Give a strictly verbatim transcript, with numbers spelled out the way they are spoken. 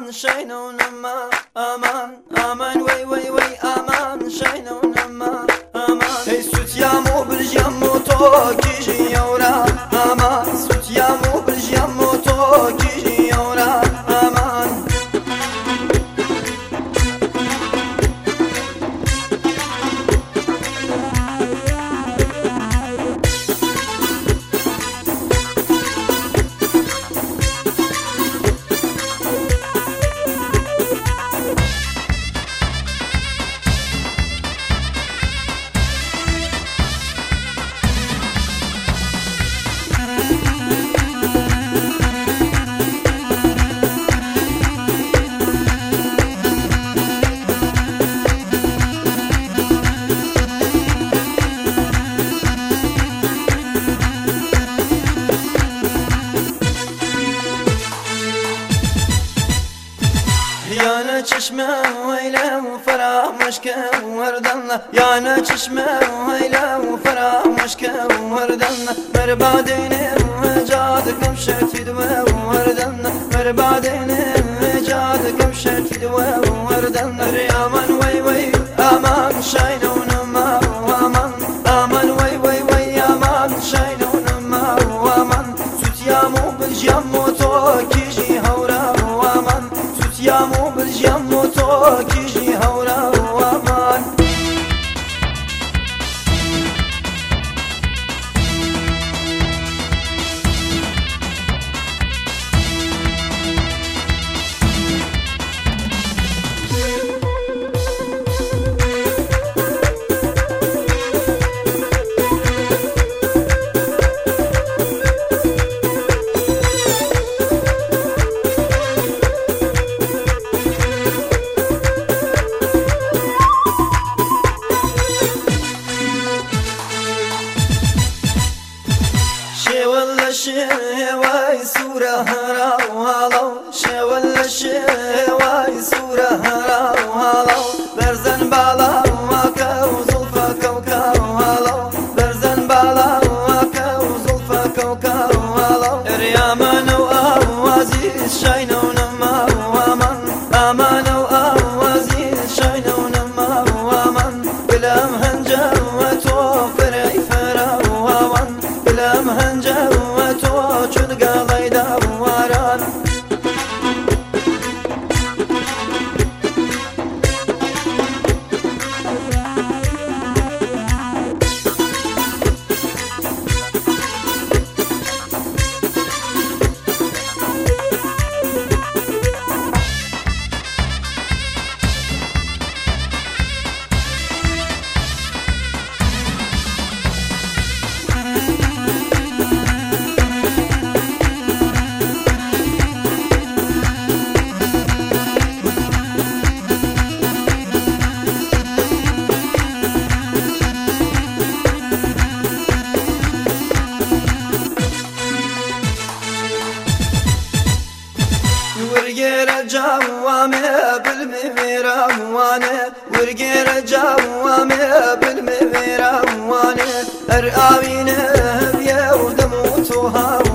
aman شینونما aman aman وی وی وی aman شینونما aman ای سوتیامو بلجیامو تو کیجی یورا aman سوتیامو بلجیامو تو کیجی یورا aman yana çeşme öyle feramış ki vardanla yana çeşme öyle feramış ki vardanla merbadene cadı kamşertid ve vardanla merbadene cadı kamşertid ve vardanla aman vay vay aman şaynunma aman aman vay vay vay aman şaynunma aman sütyamu biljamu to kiji havra aman sütyamu biljamu to kiji havra aman شواي سورة هرا وهالو شوال شواي سورة هرا وهالو برزن بالا وكا وزلفا كوكا وهالو برزن بالا وكا وزلفا كوكا وهالو ريامان وأوازي شاينون ما وامن أمان وأوازي شاينون ما وامن بلام هنجا وتوفر فرا وامن بلام هنجا چون قالای دواران ورقير جوامي بالميرا واني ورقير جوامي بالميرا واني ارقاوينه بيا ودموتها